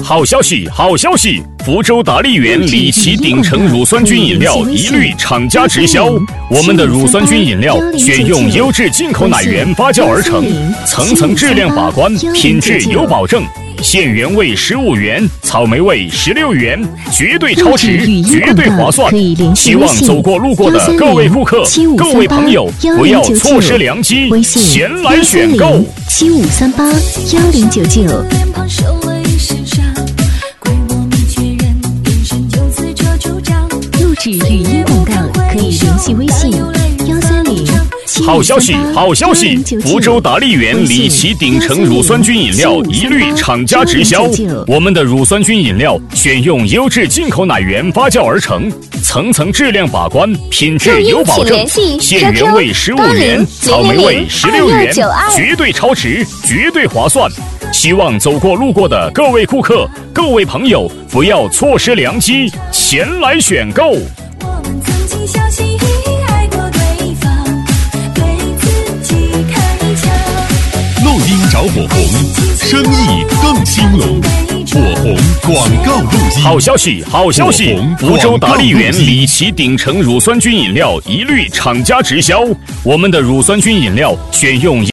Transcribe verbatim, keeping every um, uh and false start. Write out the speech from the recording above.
好消息，好消息！福州达利园里奇鼎城乳酸菌饮料一律厂家直销。我们的乳酸菌饮料选用优质进口奶源发酵而成，层层质量把关，品质有保证。现原味十五元，草莓味十六元，绝对超值，绝对划算。希望走过路过的各位顾客、各位朋友不要错失良机，前来选购。 七五三八幺零九九。录制语音广告可以联系微信幺三零。 好消息，好消息！福州达利园里奇鼎城乳酸菌饮料一律厂家直销。我们的乳酸菌饮料选用优质进口奶源发酵而成，层层质量把关，品质有保证。现原味十五元，草莓味十六元，绝对超值，绝对划算。希望走过路过的各位顾客、各位朋友不要错失良机，前来选购。 我们曾经相信爱过对方，对自己开枪。 录音找火红，生意更兴隆。火红广告录音。 好消息，好消息！福州达利园里奇鼎城乳酸菌饮料一律厂家直销。我们的乳酸菌饮料选用